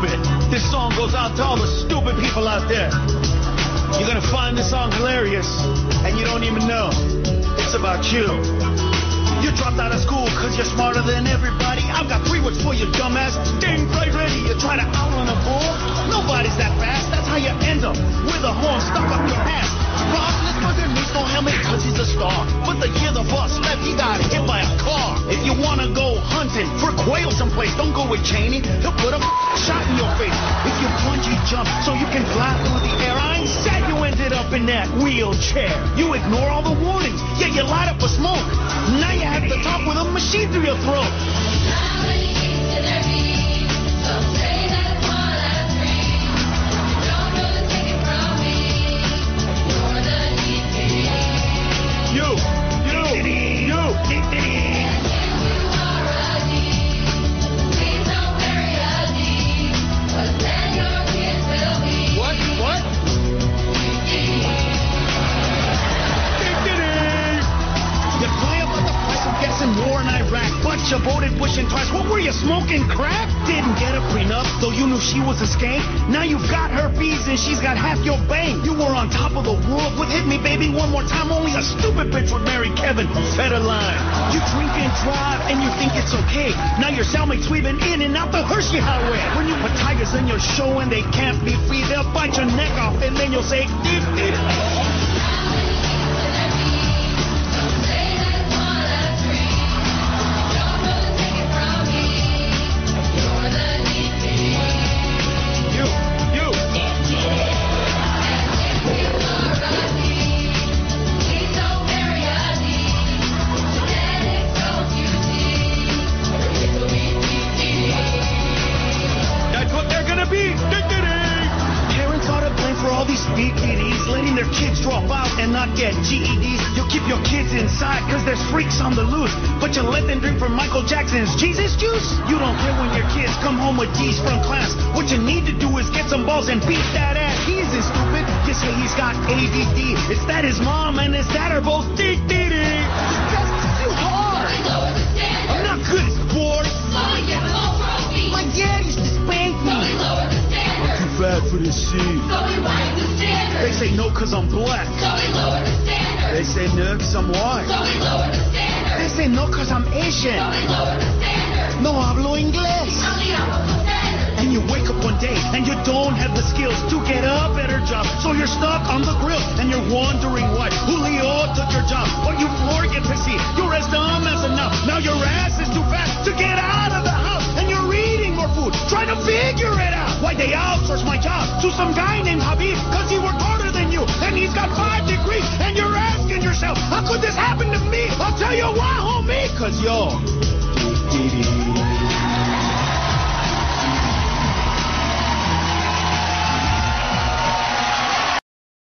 stupid. This song goes out to all the stupid people out there. You're gonna find this song hilarious, and you don't even know. It's about you. You dropped out of school cause you're smarter than everybody. I've got 3 words for you, dumbass. Game right ready. You try to outrun a bull? Nobody's that fast. That's how you end up with a horn stuck up your ass. Roethlisberger needs no helmet cause he's a star. But the year the bus left, he got hit by a car. If you wanna go hunting for quail someplace, don't go with Cheney. He'll put a shot in your face. If you bungee jump so you can fly through the air, I ain't sad you ended up in that wheelchair. You ignore all the warnings, yeah, you light up a smoke. Now you have to talk with a machine through your throat. War in Iraq, bunch of voted Bush and twice. What were you, smoking crack? Didn't get a prenup, though you knew she was a skank. Now you've got herpes and she's got half your bang. You were on top of the world with Hit Me Baby One More Time. Only a stupid bitch would marry Kevin Federline. You drink and drive and you think it's okay. Now your cellmate's weaving in and out the Hershey Highway. When you put tigers in your show and they can't be free, they'll bite your neck off and then you'll say, deep, deep. Letting their kids drop out and not get GEDs. You'll keep your kids inside because there's freaks on the loose. But you let them drink from Michael Jackson's Jesus juice. You don't care when your kids come home with D's from class. What you need to do is get some balls and beat that ass. He isn't stupid. You say he's got ADD. It's that his mom and his dad are both DDD. That's too hard. I'm not good at sports. My dad used to spank me. I'm too fat for this seat. They say no cause I'm black. They say no cause I'm white. They say no cause I'm Asian. No hablo inglés. And you wake up one day and you don't have the skills to get a better job. So you're stuck on the grill and you're wondering why Julio took your job. Or you floor get pissy. You're as dumb as enough. Now your ass is too fat to get out of the house. And you're eating more food, trying to figure it out. Why they outsource my job to some guy named Habib, cause he worked harder than you, and he's got 5 degrees, and you're asking yourself, how could this happen to me? I'll tell you why, homie, cause you're